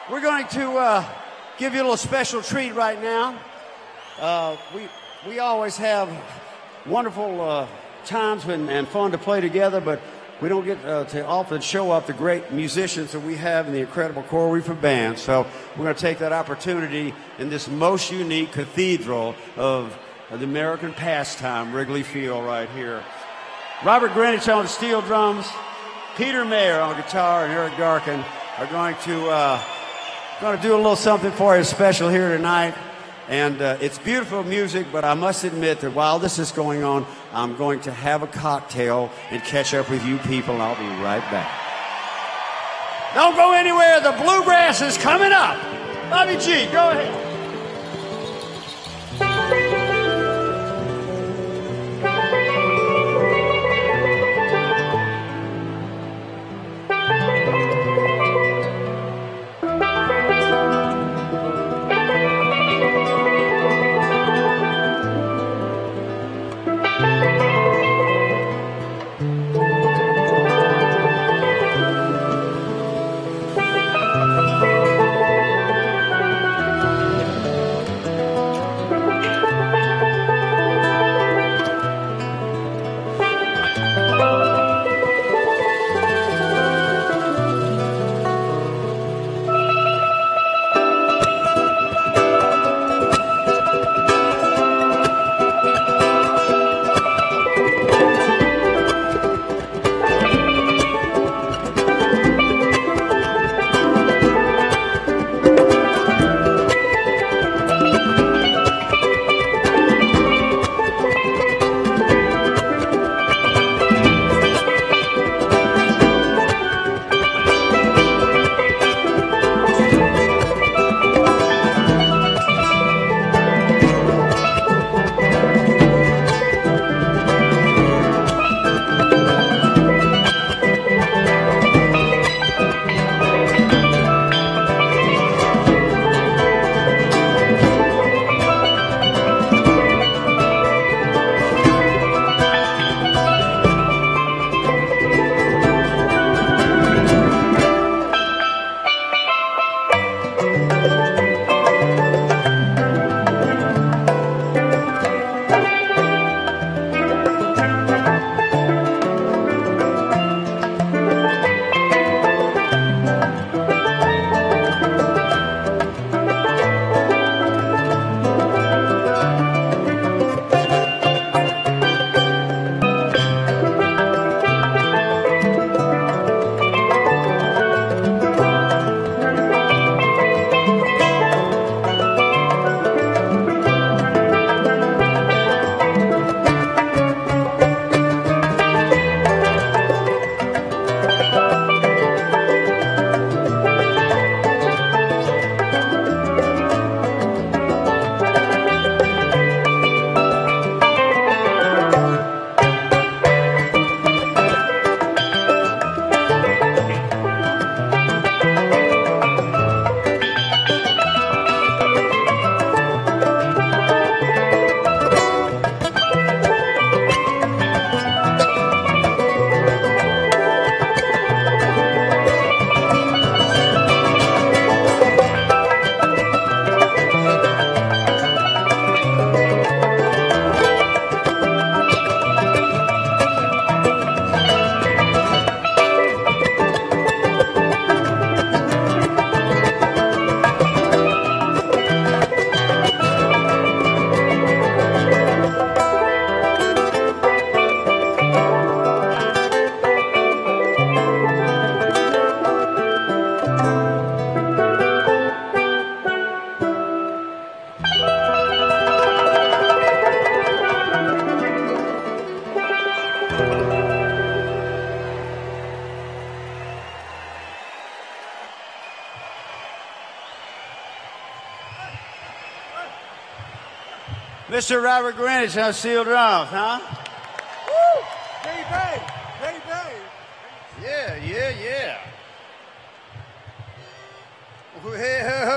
We're going to give you a little special treat right now. We always have wonderful times and fun to play together, but we don't get to often show up the great musicians that we have in the incredible Coral Reefer Band. So we're going to take that opportunity in this most unique cathedral of the American pastime, Wrigley Field, right here. Robert Greenidge on the steel drums, Peter Mayer on guitar, and Eric Garkin are going to do a little something for you special here tonight. And it's beautiful music, but I must admit that while this is going on, I'm going to have a cocktail and catch up with you people, and I'll be right back. Don't go anywhere. The bluegrass is coming up. Bobby G, go ahead. Mr. Robert Greenidge on steel drums, huh? Woo! Baby! Baby! Yeah, yeah, yeah.